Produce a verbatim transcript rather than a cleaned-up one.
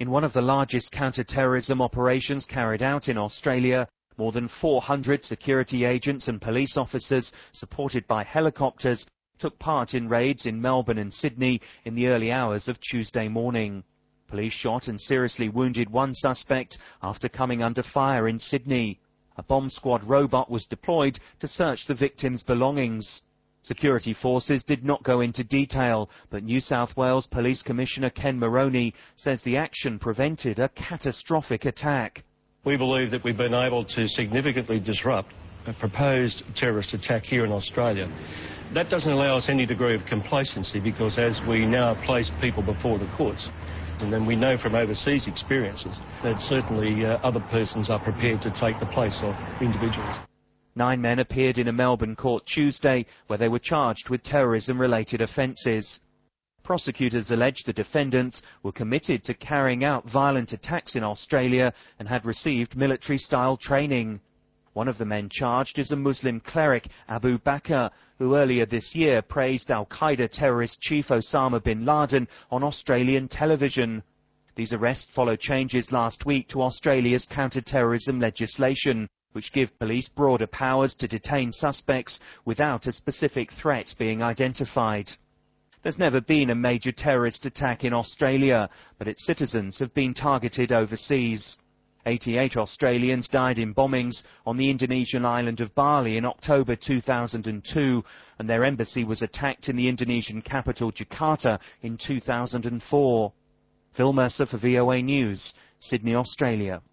In one of the largest counter-terrorism operations carried out in Australia, more than four hundred security agents and police officers, supported by helicopters, took part in raids in Melbourne and Sydney in the early hours of Tuesday morning. Police shot and seriously wounded one suspect after coming under fire in Sydney. A bomb squad robot was deployed to search the victim's belongings. Security forces did not go into detail, but New South Wales Police Commissioner Ken Moroney says the action prevented a catastrophic attack. We believe that we've been able to significantly disrupt a proposed terrorist attack here in Australia. That doesn't allow us any degree of complacency because as we now place people before the courts, and then we know from overseas experiences that certainly uh, other persons are prepared to take the place of individuals. Nine men appeared in a Melbourne court Tuesday where they were charged with terrorism-related offences. Prosecutors allege the defendants were committed to carrying out violent attacks in Australia and had received military-style training. One of the men charged is a Muslim cleric, Abu Bakr, who earlier this year praised al-Qaeda terrorist chief Osama bin Laden on Australian television. These arrests follow changes last week to Australia's counter-terrorism legislation, which give police broader powers to detain suspects without a specific threat being identified. There's never been a major terrorist attack in Australia, but its citizens have been targeted overseas. eighty-eight Australians died in bombings on the Indonesian island of Bali in October two thousand two, and their embassy was attacked in the Indonesian capital Jakarta in two thousand four. Phil Mercer for V O A News, Sydney, Australia.